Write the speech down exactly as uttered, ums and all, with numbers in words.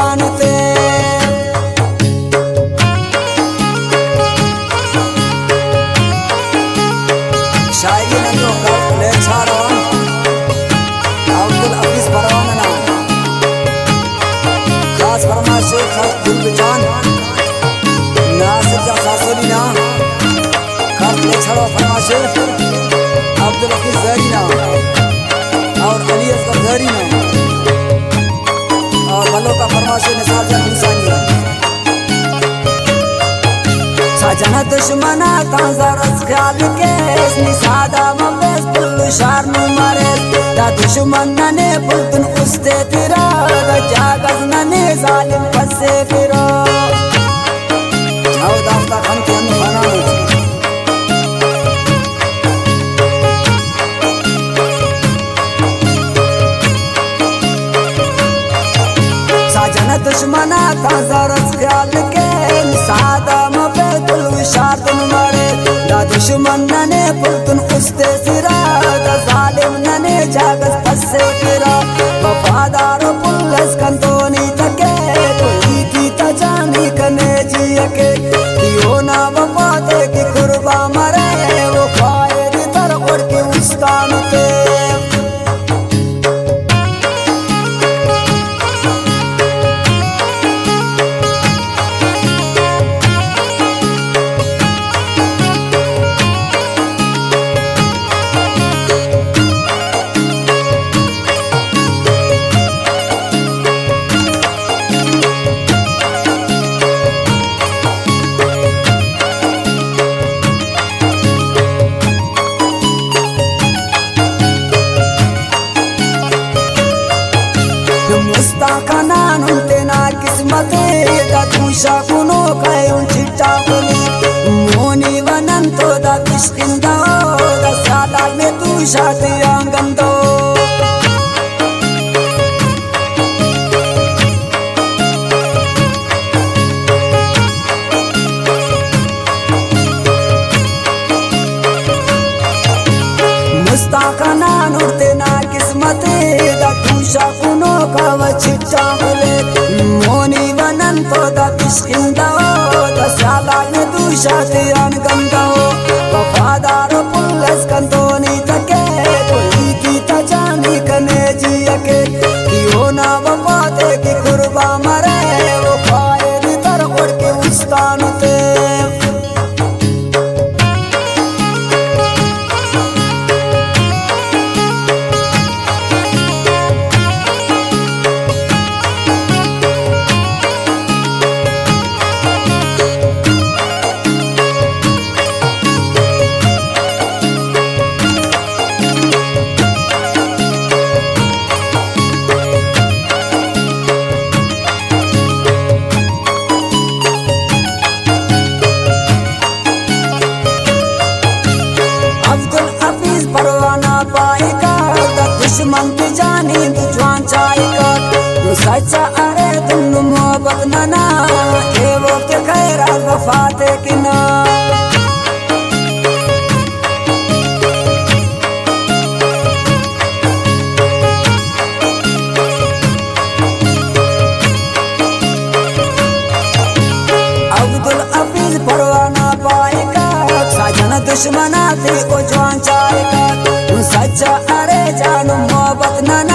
उस्तान ते शायरी नंदो का ले छारो अब्दुल हफीज परवाना ना खास फरमाइश खास दिल बेजान नासिर जा सासोली ना खास ले छारो फरमाइश अब्दुल हफीज जहरी ना और अली असगर जहरी ना और मलो का फरमाइश निसार जान इंसानी साजना दुश्मना ताजा रस ख्याल के इसने सादा मबेस पुल शार में मारे दा दुश्मन ने पुलतन उस्ते तेरा दा जागज ने जालिम फसे फिरो आओ दाफ्ता खान के हम खाना साजना दुश्मना ताजा रस ख्याल के सादा शादन मारे दा दुश्मन ने पुलतन उस्ते सिरा दा जालिम ने जागस फसे फिरा वफादार पुलस कंतोनी तके कोई की तजानी कने जिया के कियो ना वफा दे की कुर्बा मरे वो खाए दी तर उड़ के उस्तान ते मुस्ताकाना नूते ना किस्मते दा तुषा कुनो काय उन चिट्टा कुनी मोनी वनन तो दा किस्किंदा दा साला में तुषा ते आंगंदो मुस्ताकाना नूते ना किस्मते दा तुषा कुनो काव चिट्टा बोले मोनी वनन तो दा किस्किंदा दा साला में तुषा ते आंगंदो वफादार पुलस कंतोनी तके कोई की तजानी कने जिया के कियो ना वफा दे की कुर्बा मरे वो खाए दी तर उड़ के उस्तान ते दुश्मन की जानी दुश्मन चाहेगा तू सच्चा अरे तुम मोहब्बत नना ये वो के खैरा वफाते की ना अब्दुल हफीज परवाना पाएगा साजना दुश्मना थे ओ जवान चाहेगा तू सच्चा अरे जानू मोहब्बत नना